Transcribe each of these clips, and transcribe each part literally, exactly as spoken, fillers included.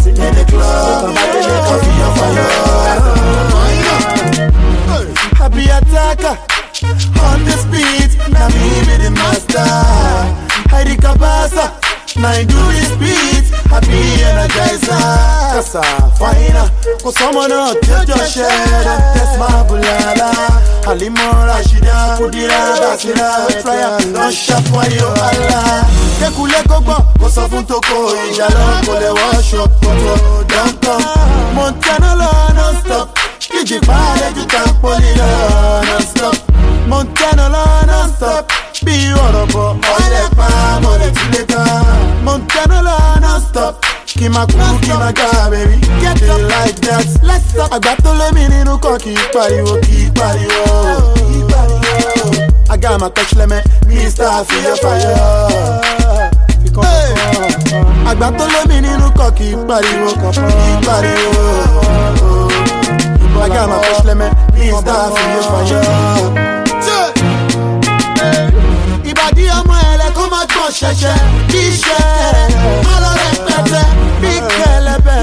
party in the club. About to make coffee on fire. Happy attacker on the speed. Now me be the master. Heidi Kabasa. Now I do this beat. Happy energizer. Kasa fine. Cause someone out there just share. That's my bulala. Halimo Rashida. Kudira Basira. Try don't shop for you Allah. Kekule Kogbo. Koso Funtoko. Ijalo Kole wash up. Don't come. Montana non stop. Kiji Pale Jutan Polina non stop. Montana non stop. Be honorable. All the palm on the later. Montana non stop. Kima Kuru Kima Ga baby. Get it like that. Let's stop. I got to let me in. Keep pariwo, keep pariwo, keep pariwo. I got my touch lemon. Mister Fire Fire. Hey. I got to let me in. Keep pariwo, keep pariwo. I got my touch lemon. Mister Fire Fire. Ibadi ọmọ ẹlẹ kó má gbọ́n ṣẹ̀ṣẹ̀ bí iṣẹ́ má lọ rẹpẹtẹ bí kẹlẹbẹ.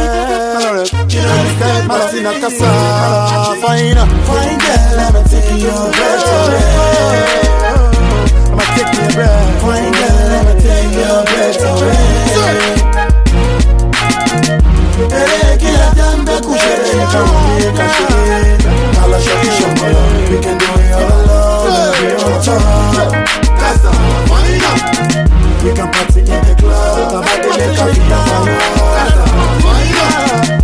Martina Casa, fine, fine girl, let me take your breath away. I'ma take your breath, fine girl, let me take your breath away. Hey, kila jambe kushere kawe kashere. Kala shaki shambala, we can do it all alone, we on top. Casa, fine up. We can party in the club, about to make a feel of Casa, fine up.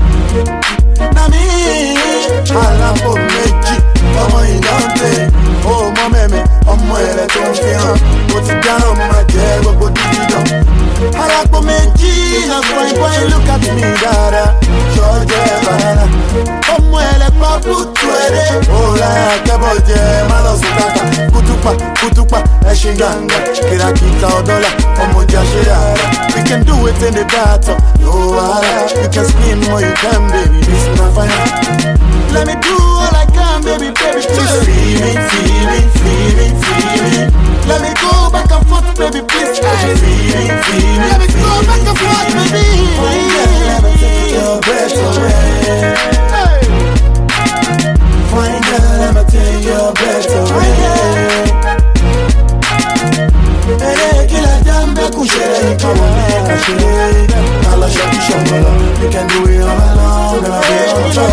Alapo méjì, ọmọ ìdáǹtè, ó mọ mẹ́mẹ́, ọmọ ẹ̀rẹ́ tó ń fi hàn, mo ti dáná mo máa jẹ gbogbo dídán. Alapo méjì, na fine boy look at me dára, ṣọ́jẹ́ bàrà. Ọmọ ẹ̀rẹ́ pa bùtù ẹ̀rẹ́, ó láyà kẹ́bọ̀ jẹ, má lọ sùn kàkà. Kútùpà, kútùpà, ẹṣin gàǹgà, kìràkìtà ọ̀dọ́là, ọmọ ìjà ṣe rárá. We can do it in the bathtub, no wahala. You can scream or you can, baby, this is not fine. Let me do all I can, baby, baby, please. Free me, free me, free me, free me. Let me go back and forth, baby, please. Free me, free me, let me go back and forth, baby. Fine girl, let me take your breath away. Fine girl, let me take your breath away. Hey, kila jambe kushere, come on, make a shake. Kala shaki shambala, we can do it all alone, gonna be on top.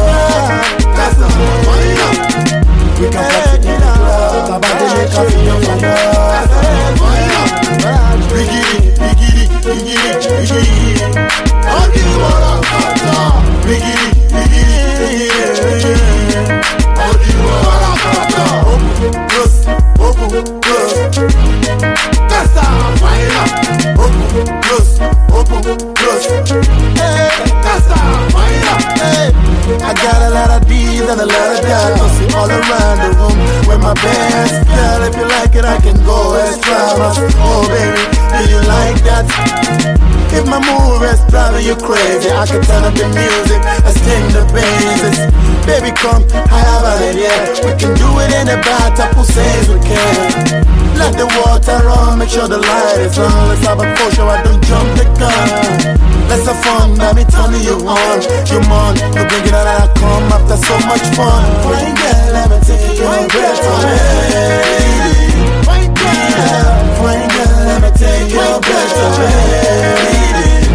We can party in the club, about to make a feel of fire. Biggie, biggie, biggie, biggie. On the water, biggie, biggie, biggie. On the water, open, close, open, close. Casa, fire. Open, close, open, close. Hey, casa, fire. Hey, I got a lot of D's and a lot of that. All around the room with my best girl. If you like it, I can go extra. Oh baby, do you like that? If my mood is driving you crazy, I can turn up the music and sting the bases. Baby, come, how about it, yeah? We can do it in the bathtub, who says we can? Let the water run, make sure the light is on. Let's have a full show, I don't jump the gun. Let's have fun, let me turn you on. You on, you bring it out, I come after so much fun. Fine girl, let me take your breath away. Fine girl, fine girl, let me take your breath away.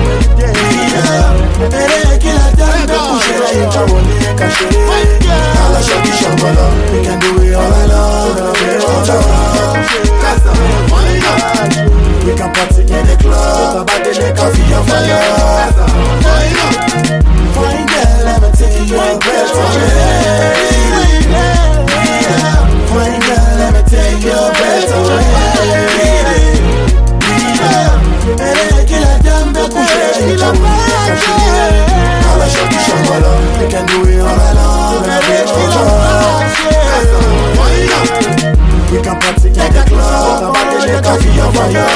We can do it all alone, we can party in the club, about to make a feel of fire. Fine girl, let me take your breath away. Fine girl, let me take your breath away. We can do it all alone, we can party in the club, about to make a feel of fire.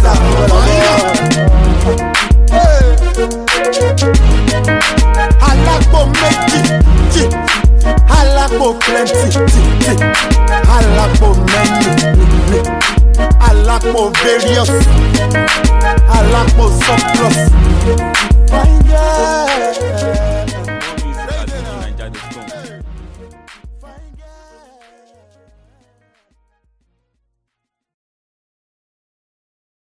Alapo méjì, alapo plenty, alapo many, alapo various, alapo surplus.